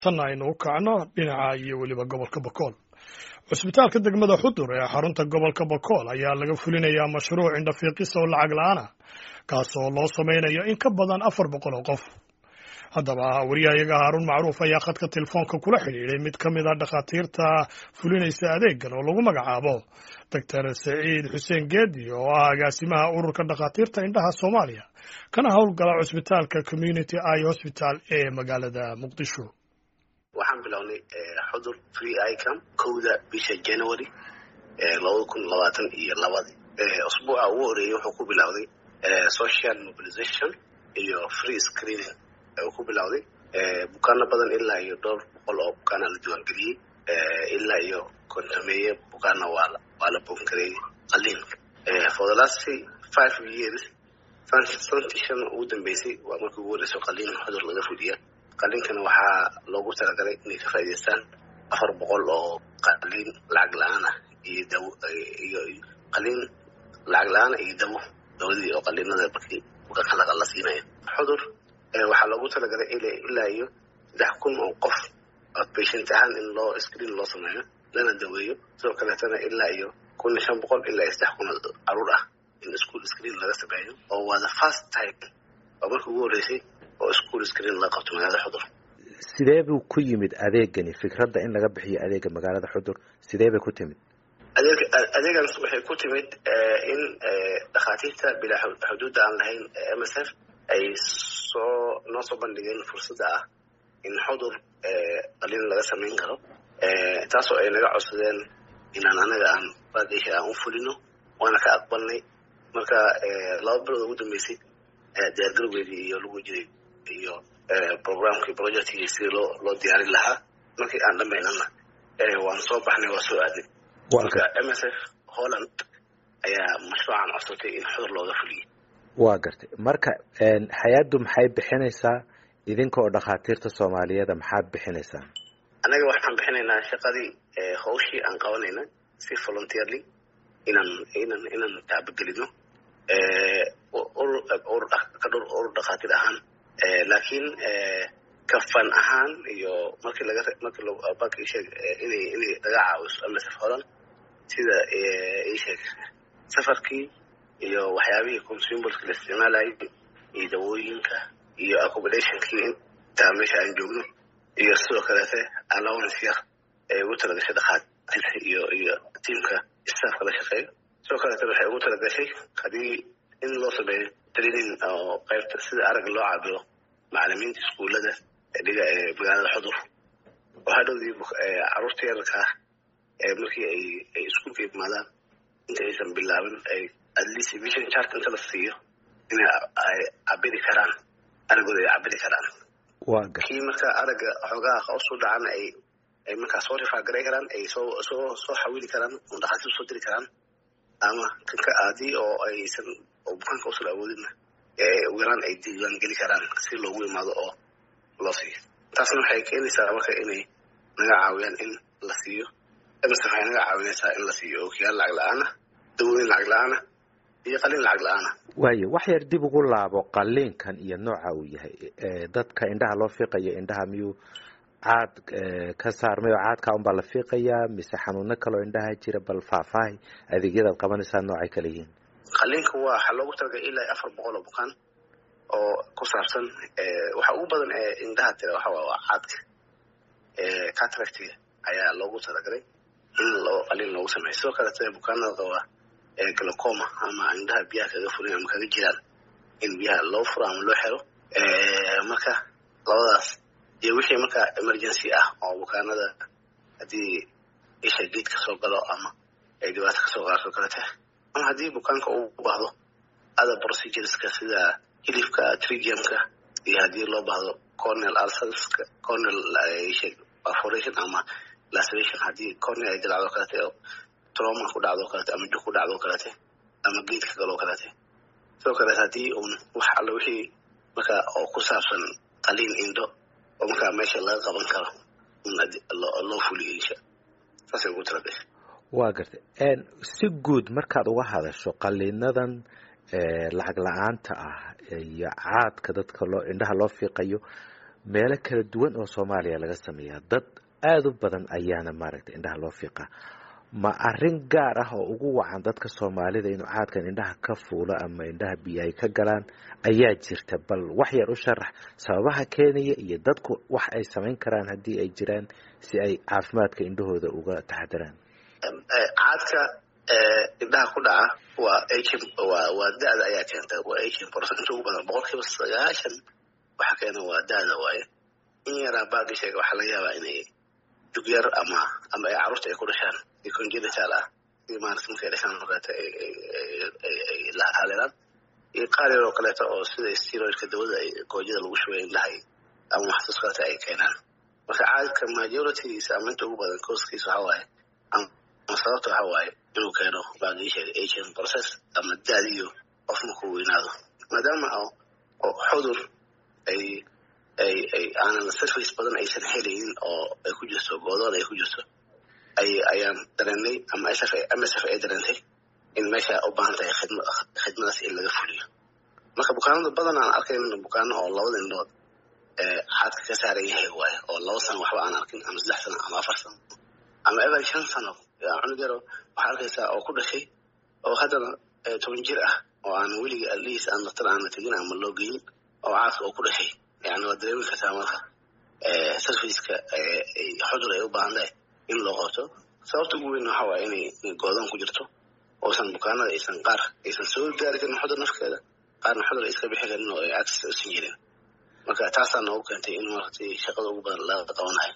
tan aynu u kacno dhinaca iyo weliba gobolka Bakool. Cusbitaalka degmada Xudur ee xarunta gobolka Bakool ayaa laga fulinayaa mashruuc indhafiiqis oo lacag la'aan ah kaas oo loo sameynayo in ka badan 400 oo qof. haddaba wariyahayaga Haarun Macruuf ayaa khadka telefoonka kula xiriiray mid ka mid ah dhakhaatiirta fulinaysa adeegan oo lagu magacaabo Dr. Saciid Xuseen Geedi oo ah agaasimaha ururka dhakhaatiirta indhaha Soomaaliya kana howlgala cusbitaalka Community Eye Hospital ee magaalada Muqdisho. waxaan bilownay Xudur free eye camp kowda bisha January 2022 usbuuca ugu horeeyay wuxuu ku bilowday social mobilization iyo free screening uu ku bilowday bukaano badan ilaa iyo 200 oo bukaano la diiwaangeliyay ilaa iyo kontameeye bukaano waa la buunkareeyay qalliin for the last 5 years transition ugu dambeysay waa markii ugu horeysay qalliin Xudur laga fuliyo qalliinkana waxaa loogu talagalay inay ka faa'iideystaan 400 oo qalliin lacag la'aan ah iyo dawo iyo qalliin lacag la'aan iyo dawadii oo qalliinada markii bukaanka la siinayo Xudur waxaa loogu talagalay ilaa iyo 6,000 oo qof patient ahaan in loo screen loo sameeyo lana daweeyo sidoo kaleetana ilaa iyo 500 ilaa 6,000 caruur ah in school screen laga sameeyo oo waa the first time oo markii ugu horeysay oo school screen la qabto magaalada Xudur. sidee buu ku yimid adeegani fikradda in laga bixiyo adeega magaalada Xudur sidee bay ku timid adeegan waxay ku timid in dhakhaatiirta bila xuduud aan lahayn MSF ay noo soo bandhigeen fursadda ah in Xudur qalliin laga sameyn karo taasoo ay naga codsadeen inaan anaga aan baadhiisha aan u fulino waana ka aqbalnay marka 2 bilood ugu dambeysay diyaargarowgeedii iyo lagu jiray iyo programkii projectkii si loo diyaarin lahaa markii aan dhamaynana waan soo baxnay waa soo aaday marka MSF Holland ayaa mashruucan codsatay in Xudur looga fuliyo waa gartay marka hay'addu maxay bixinaysaa idinka oo dhakhaatiirta Soomaaliyeed maxaad bixinaysaa anaga waxaan bixinaynaa shaqadii hawshii aan qabanayna si volunteerly inaan taabagelino or dhakhaatiir ahaan laakiin kafan ahaan iyo markii loo sheeg inay laga caawiso MSF Holland sida sheeg safarkii iyo waxyaabihii consumables la isticmaalayay iyo dawooyinka iyo accommodationkii inta meesha aan joogno iyo sidoo kale allowance yar ugu talagashay dhakhaatiirta iyo teamka staffka la shaqeeyo sidoo kale waxay ugu talagashay hadii in loo sameeyo training oo qaybta sida arag loo caabiro macallimiinta iskuulada dhiga magaalada Xudur oo hadhowdii caruurta yarka markii ay iskuulka imaadaan inta aysan bilaabin ay at least vision chart inta la siiyo inay cabiri karaan aragooda ay cabiri karaan kii marka araga xoogaa hoos u dhacan ay markaa soo rifaagaray karaan ay soo xawili karaan oo dhakhaatiir soo diri karaan ama kanka aadii oo aysan oo bukaanka usoo awoodin weeraan ay diiwaan geli karaan si loogu imaado oo loo siiyo taasna waxay keenaysaa marka inay naga caawiyaan in la siiyo MSF waxay naga caawinaysaa in la siiyo ookiyaal lacag la'aan ah dawooyin lacag la'aan ah iyo qalliin lacag la'aan ah waayo wax yar dib ugu laabo qalliinkan iyo nooca uu yahay dadka indhaha loo fiiqayo indhaha miyuu caad ka saarmay oo caadka un baa la fiiqayaa mise xanuuno kale oo indhaha jira bal faahfaahi adeegyada qabanaysaa noocay kale yihiin qalliinka waxa loogu talagalay ilaa 400 oo bukaan oo ku saabsan waxa ugu badan indhaha tira waxa waa caadka cataract ayaa loogu talagalay in qalliin loogu sameeyo sidoo kale bukaanada qaba glaucoma ama indhaha biyaha kaga furan ama kaga jiraan in biyaha loo furo ama loo xiro marka labadaas iyo wixii marka emergency ah oo bukaanada hadii isha geedka soo galo ama ay dhibaato ka soo gaarto kale ama hadii bukaanka uu baahdo other procedureska sida hilifka trigemiumka iyo hadii loo baahdo corneal ulcerska corneal perforation ama laceration hadii cornea ay dilacdo kale trauma ku dhacdo kale ama jug ku dhacdo kale ama geedka galo kale sidoo kale hadii wax alla wixii marka oo ku saabsan qalliin indho oo marka meesha laga qaban karo loo fuliyo taasay ugu talagashay waa gartay si guud markaad uga hadasho qalliinadan lacag la'aanta ah iyo caadka dadka indhaha loo fiiqayo meelo kala duwan oo Soomaaliya laga sameeyaa dad aad u badan ayaana maaragtay indhaha loo fiiqaa ma arrin gaar ah oo ugu wacan dadka Soomaalida inuu caadkan indhaha ka fuulo ama indhaha biyo ay ka galaan ayaa jirta bal wax yar u sharax sababaha keenaya iyo dadku wax ay samayn karaan haddii ay jiraan si ay caafimaadka indhahooda uga taxadaraan caadka indhaha ku dhaca waa da'da ayaa keenta waa aging process inta ugu badan 90% waxa keena waa da'da waaye in yaraa baaqi sheega waxa laga yaabaa inay dug yar ama ay carruurta ay ku dhashaan congenital ah maaragtay markay dhashaan markaata ay la haleelaan iyo qaar yar oo kaleeto oo sida steroidka dawada ay goojada lagu shubay indhaha ama maxsuuskaata ay keenaan marka caadka majority-giisa ama inta ugu badan causekiisa waxa waaye ama sababta waxa waaye inuu keeno baaqi sheega aging process ama daadiyo qof markuu weynaado maadaama oo xudur ay aanan surface badan aysan helaynin oo ay ku jirto goodoon ay ku jirto ayaan dareennay ama MSF ay dareentay in meesha u baahan tahay khidmadaas in laga fuliyo marka bukaanada badan aan arkayno bukaano oo labada indhood caadka ka saaran yahay waaye oo 2 sano waxba aan arkin ama 3 sano ama 4 sano ama ever 5 sano cunug yaro waxaa arkaysaa oo ku dhashay oo haddana 10 jir ah oo aan weliga aliis aan dhakhtar aan la tegin ama loo geyin oo caadka oo ku dhashay yani waa dareemi kartaa marka surface-ka xudur ay u baahan tahay in loo qabto sababta ugu weyn waxa waaye inay goodan ku jirto oosan bukaanada aysan soo gaari karin xudur nafkeeda qaarna xudur ay iska bixi karin oo ay access u siin jirin marka taasaa noogu keentay in markii shaqada ugu badan laga qabanayo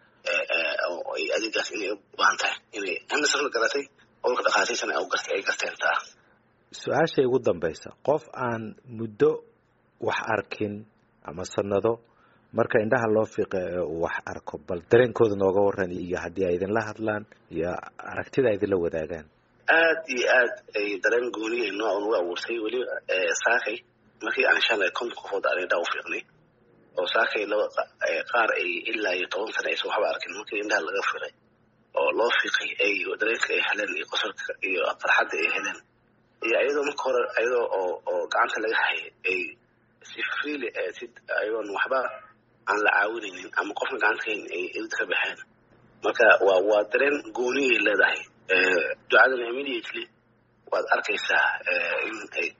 oo ay adeegaas inay u baahan tahay inay MSF la garatay olka dhakhaatiirtana ay garteen taa su-aasha ugu dambaysa qof aan muddo wax arkin ama sanado marka indhaha loo fiiqay uu wax arko bal dareenkooda nooga waran iyo haddii ay idinla hadlaan iyo aragtida ay idinla wadaagaan aad iyo aad ay dareen gooniye nooc ugu abuurtay weli saakay markii aan shalay qofood aan indhaha u fiiqnay oo saakay qaar ay ilaa iyo 10 sano aysan waxba arkin markii indhaha laga fiiqay oo loo fiiqay ay dareenka ay heleen iyo qosolka iyo farxadda ay heleen iyo iyadoo marka hore iyadoo oo gacanta laga hayay ay si freely ayagoon waxba aan la caawinaynin ama qofna gacantayn ay ilid ka baxeen marka waa dareen gooniyay leedahay ducadan immediately waad arkaysaa in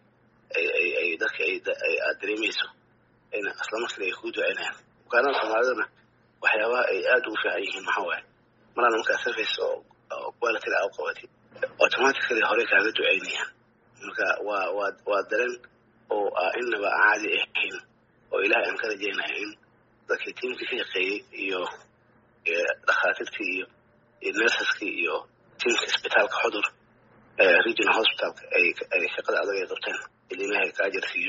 ay dadka aad dareemayso in asla markii ay ku ducaynayaan bukaanada Soomaalidana waxyaabaha ay aad ugu fiican yihiin maxaa waaye marna markaa surface oo quality la qabatay automatically hore kaaga ducaynayaan marka waa dareen oo inaba caadi ahayn oo ilaahay aan ka rajaynayo in dadkii tiimkii ka shaqeeyey iyo dhakhaatiirtii iyo nurseski iyo tiimka isbitaalka xudur regional hospitalka ay shaqada adag ay qabteen ilaahay ka ajar siiyo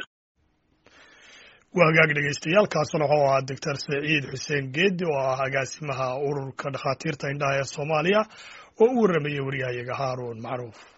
waa hagaag dhegeystayaal kaasuna wuxuu ahaa Dr. Saciid Xuseen Geedi oo ah agaasimaha ururka dhakhaatiirta indhaha ee Soomaaliya oo u waramayay wariyahayaga Haaruun Macruuf